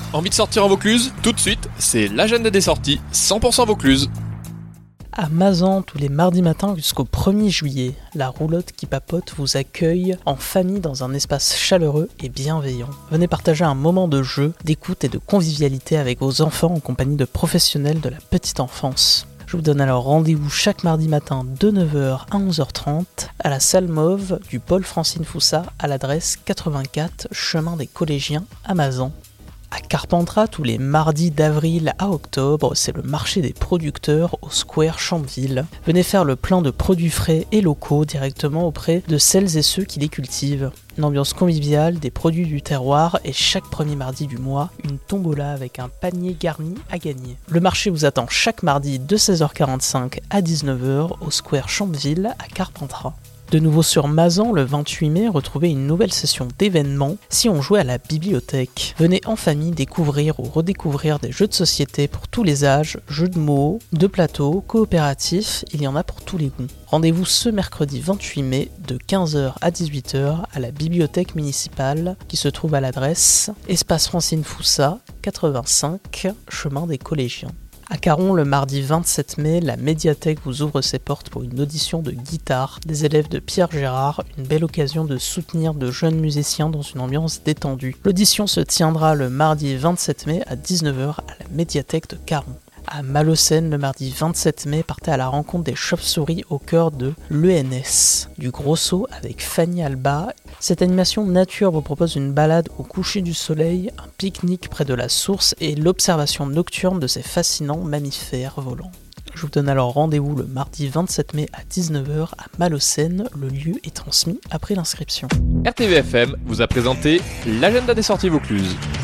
Envie de sortir en Vaucluse? Tout de suite, c'est l'agenda des sorties 100% Vaucluse. À Mazan, tous les mardis matins jusqu'au 1er juillet, la roulotte qui papote vous accueille en famille dans un espace chaleureux et bienveillant. Venez partager un moment de jeu, d'écoute et de convivialité avec vos enfants en compagnie de professionnels de la petite enfance. Je vous donne alors rendez-vous chaque mardi matin de 9h à 11h30 à la salle Mauve du pôle Francine Foussat à l'adresse 84 chemin des Collégiens à Mazan. À Carpentras, tous les mardis d'avril à octobre, c'est le marché des producteurs au Square Champville. Venez faire le plein de produits frais et locaux directement auprès de celles et ceux qui les cultivent. Une ambiance conviviale, des produits du terroir et chaque premier mardi du mois, une tombola avec un panier garni à gagner. Le marché vous attend chaque mardi de 16h45 à 19h au Square Champville à Carpentras. De nouveau sur Mazan, le 28 mai, retrouvez une nouvelle session d'événements si on jouait à la bibliothèque. Venez en famille découvrir ou redécouvrir des jeux de société pour tous les âges, jeux de mots, de plateau, coopératifs, il y en a pour tous les goûts. Rendez-vous ce mercredi 28 mai de 15h à 18h à la bibliothèque municipale qui se trouve à l'adresse Espace Francine Foussat, 85 chemin des Collégiens. À Caron, le mardi 27 mai, la médiathèque vous ouvre ses portes pour une audition de guitare des élèves de Pierre Gérard, une belle occasion de soutenir de jeunes musiciens dans une ambiance détendue. L'audition se tiendra le mardi 27 mai à 19h à la médiathèque de Caron. À Malaucène, le mardi 27 mai, partez à la rencontre des chauves-souris au cœur de l'ENS, du Gros Saut avec Fanny Alba. Cette animation nature vous propose une balade au coucher du soleil, un pique-nique près de la source et l'observation nocturne de ces fascinants mammifères volants. Je vous donne alors rendez-vous le mardi 27 mai à 19h à Malaucène, le lieu est transmis après l'inscription. RTVFM vous a présenté l'agenda des sorties Vaucluse.